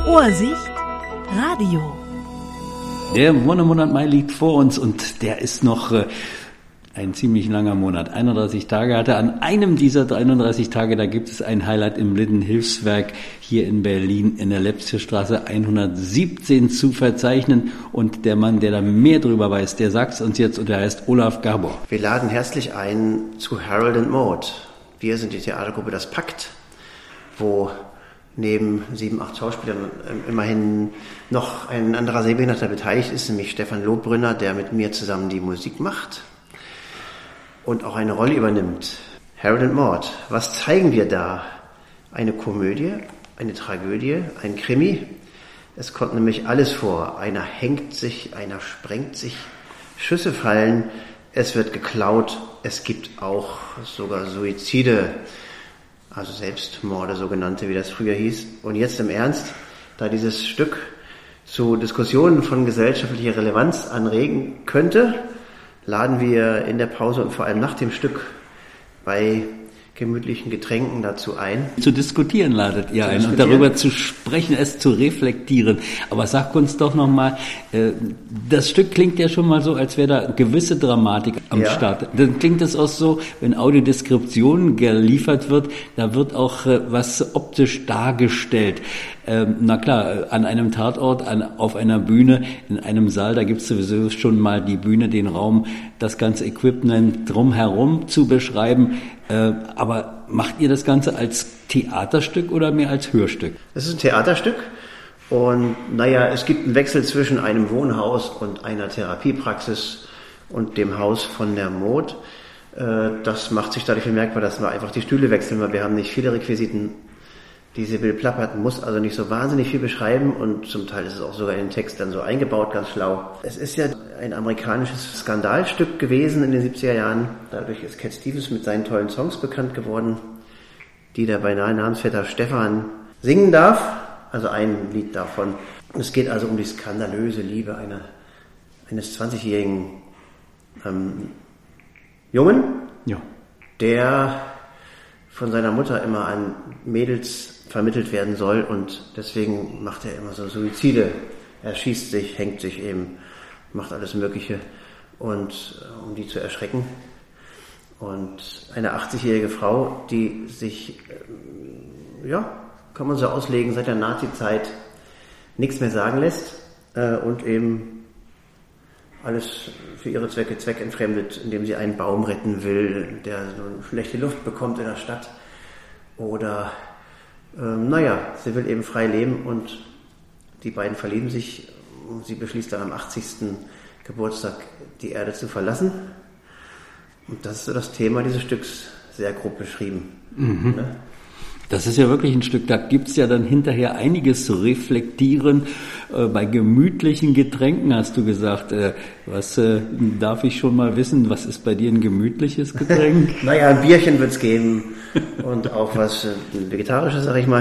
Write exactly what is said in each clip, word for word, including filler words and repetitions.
Ohrsicht Radio. Der Wonnemonat Mai liegt vor uns und der ist noch äh, ein ziemlich langer Monat. einunddreißig Tage hatte. An einem dieser einunddreißig Tage, da gibt es ein Highlight im Linden-Hilfswerk hier in Berlin in der Lepsierstraße hundertsiebzehn zu verzeichnen. Und der Mann, der da mehr drüber weiß, der sagt es uns jetzt und der heißt Olaf Gabor. Wir laden herzlich ein zu Harold and Maude. Wir sind die Theatergruppe Das Pakt, wo neben sieben, acht Schauspielern immerhin noch ein anderer Sehbehinderter beteiligt ist, nämlich Stefan Lohbrünner, der mit mir zusammen die Musik macht und auch eine Rolle übernimmt. Harold and Maude, was zeigen wir da? Eine Komödie, eine Tragödie, ein Krimi. Es kommt nämlich alles vor. Einer hängt sich, einer sprengt sich, Schüsse fallen, es wird geklaut, es gibt auch sogar Suizide, also Selbstmorde, sogenannte, wie das früher hieß. Und jetzt im Ernst, da dieses Stück zu Diskussionen von gesellschaftlicher Relevanz anregen könnte, laden wir in der Pause und vor allem nach dem Stück bei gemütlichen Getränken dazu ein. Zu diskutieren ladet ihr ein und darüber zu sprechen, es zu reflektieren. Aber sag uns doch nochmal, äh, das Stück klingt ja schon mal so, als wäre da gewisse Dramatik am ja. Start. Dann klingt es auch so, wenn Audiodeskription geliefert wird, da wird auch äh, was optisch dargestellt. Ähm, na klar, an einem Tatort, an, auf einer Bühne, in einem Saal, da gibt es sowieso schon mal die Bühne, den Raum, das ganze Equipment drumherum zu beschreiben. Äh, aber macht ihr das Ganze als Theaterstück oder mehr als Hörstück? Es ist ein Theaterstück und naja, es gibt einen Wechsel zwischen einem Wohnhaus und einer Therapiepraxis und dem Haus von der Maude. Äh, das macht sich dadurch bemerkbar, dass wir einfach die Stühle wechseln, weil wir haben nicht viele Requisiten. Die Sibylle Plappert muss also nicht so wahnsinnig viel beschreiben und zum Teil ist es auch sogar in den Text dann so eingebaut, ganz schlau. Es ist ja ein amerikanisches Skandalstück gewesen in den siebziger Jahren. Dadurch ist Cat Stevens mit seinen tollen Songs bekannt geworden, die der beinahe Namensvetter Stefan singen darf. Also ein Lied davon. Es geht also um die skandalöse Liebe einer, eines zwanzigjährigen ähm, Jungen, ja. der von seiner Mutter immer an Mädels vermittelt werden soll und deswegen macht er immer so Suizide. Er schießt sich, hängt sich eben, macht alles Mögliche und um die zu erschrecken. Und eine achtzigjährige Frau, die sich, ja, kann man so auslegen, seit der Nazi-Zeit nichts mehr sagen lässt äh, und eben alles für ihre Zwecke zweckentfremdet, indem sie einen Baum retten will, der so schlechte Luft bekommt in der Stadt. Oder, ähm, naja, sie will eben frei leben und die beiden verlieben sich. Sie beschließt dann am achtzigsten Geburtstag die Erde zu verlassen. Und das ist so das Thema dieses Stücks, sehr grob beschrieben. Mhm. Ne? Das ist ja wirklich ein Stück, da gibt's ja dann hinterher einiges zu reflektieren. Äh, bei gemütlichen Getränken hast du gesagt, äh, was äh, darf ich schon mal wissen, was ist bei dir ein gemütliches Getränk? Naja, ein Bierchen wird's geben und auch was äh, Vegetarisches, sag ich mal.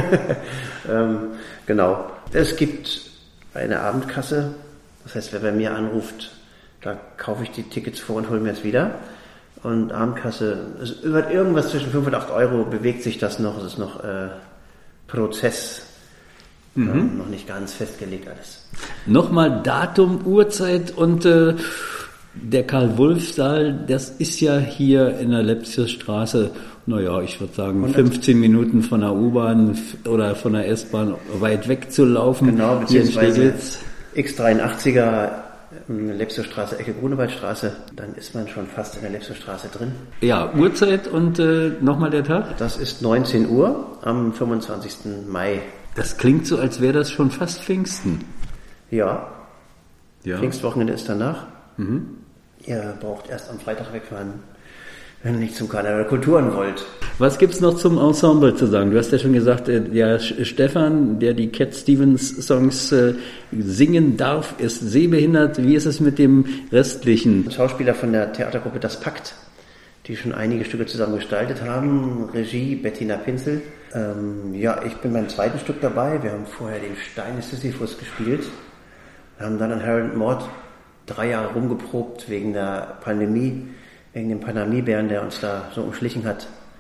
ähm, genau. Es gibt eine Abendkasse, das heißt, wer bei mir anruft, da kaufe ich die Tickets vor und hole mir es wieder. Und Abendkasse, es wird irgendwas zwischen fünf und acht Euro, bewegt sich das noch, es ist noch äh, Prozess, mhm. ähm, noch nicht ganz festgelegt alles. Nochmal Datum, Uhrzeit und äh, der Karl-Wulff-Saal, das ist ja hier in der Lepsierstraße, naja, ich würde sagen fünfzehn Minuten von der U-Bahn oder von der S-Bahn weit weg zu laufen. Genau, beziehungsweise X dreiundachtziger Lepsierstraße, Ecke Grunewaldstraße, dann ist man schon fast in der Lepsierstraße drin. Ja, Uhrzeit und äh, nochmal der Tag? Das ist neunzehn Uhr am fünfundzwanzigsten Mai. Das klingt so, als wäre das schon fast Pfingsten. Ja, ja. Pfingstwochenende ist danach. Mhm. Ihr braucht erst am Freitag wegfahren, wenn ihr nicht zum Karneval Kulturen wollt. Was gibt's noch zum Ensemble zu sagen? Du hast ja schon gesagt, der Stefan, der die Cat Stevens Songs äh, singen darf, ist sehbehindert. Wie ist es mit dem restlichen? Schauspieler von der Theatergruppe Das Pakt, die schon einige Stücke zusammen gestaltet haben. Regie Bettina Pinzel. Ähm, ja, ich bin beim zweiten Stück dabei. Wir haben vorher den Stein des Sisyphus gespielt. Wir haben dann an Harold and Maude drei Jahre rumgeprobt wegen der Pandemie, wegen dem Pandemiebären, der uns da so umschlichen hat.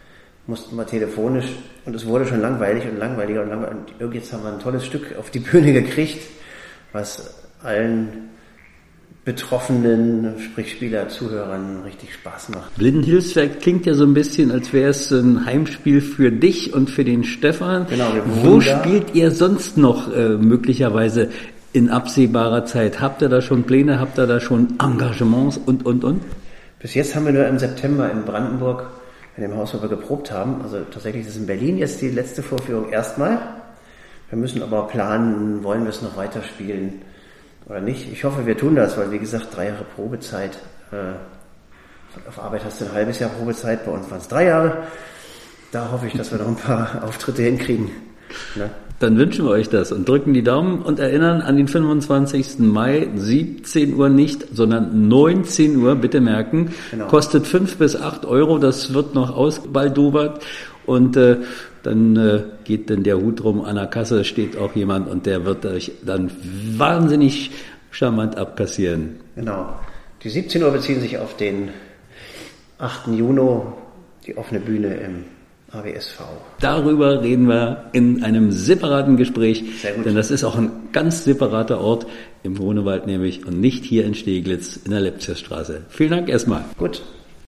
mussten wir telefonisch und es wurde schon langweilig und langweiliger und langweiliger. Und jetzt haben wir ein tolles Stück auf die Bühne gekriegt, was allen Betroffenen, sprich Spieler, Zuhörern richtig Spaß macht. Blindenhilfswerk klingt ja so ein bisschen, als wäre es ein Heimspiel für dich und für den Stefan. Genau, wir Wo da. spielt ihr sonst noch äh, möglicherweise in absehbarer Zeit? Habt ihr da schon Pläne, habt ihr da schon Engagements und, und, und? Bis jetzt haben wir nur im September in Brandenburg, in dem Haus, wo wir geprobt haben, also tatsächlich ist in Berlin jetzt die letzte Vorführung erstmal. Wir müssen aber planen, wollen wir es noch weiterspielen oder nicht. Ich hoffe, wir tun das, weil wie gesagt, drei Jahre Probezeit, äh, auf Arbeit hast du ein halbes Jahr Probezeit, bei uns waren es drei Jahre. Da hoffe ich, dass wir noch ein paar Auftritte hinkriegen. Ne? Dann wünschen wir euch das und drücken die Daumen und erinnern an den fünfundzwanzigsten Mai, siebzehn Uhr nicht, sondern neunzehn Uhr, bitte merken. Genau. Kostet fünf bis acht Euro, das wird noch ausbaldobert und äh, dann äh, geht denn der Hut rum, an der Kasse steht auch jemand und der wird euch dann wahnsinnig charmant abkassieren. Genau. Die siebzehn Uhr beziehen sich auf den achten Juni, die offene Bühne im A W S V. Darüber reden wir in einem separaten Gespräch, Sehr gut. Denn das ist auch ein ganz separater Ort im Grunewald nämlich und nicht hier in Steglitz in der Lepzierstraße. Vielen Dank erstmal. Gut.